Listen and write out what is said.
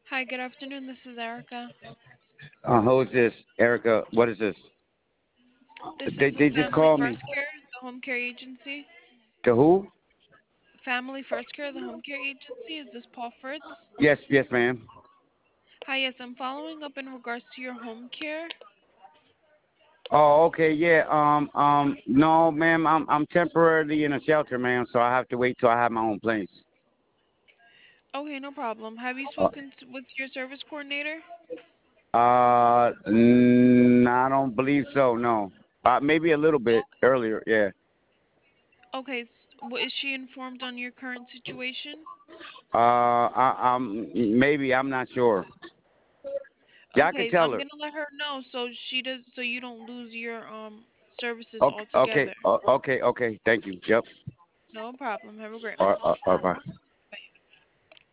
Hi, good afternoon. This is Erica. Who is this, Erica? What is this? This They is they just Family called me. First Care, the home care agency. The who? Family First Care, the home care agency. Is this Paul Fritz? Yes, yes, ma'am. Hi, yes, I'm following up in regards to your home care. Oh, okay, yeah. No, ma'am. I'm temporarily in a shelter, ma'am. So I have to wait till I have my own place. Okay, no problem. Have you Uh, spoken with your service coordinator? I don't believe so. No. Maybe a little bit earlier. Yeah. Okay, is she informed on your current situation? Maybe I'm not sure. Yeah, I could Okay, tell I'm her. gonna let her know so you don't lose your services Okay, okay, altogether. okay, okay. Thank you. Yep. No problem. Have a great one. Bye.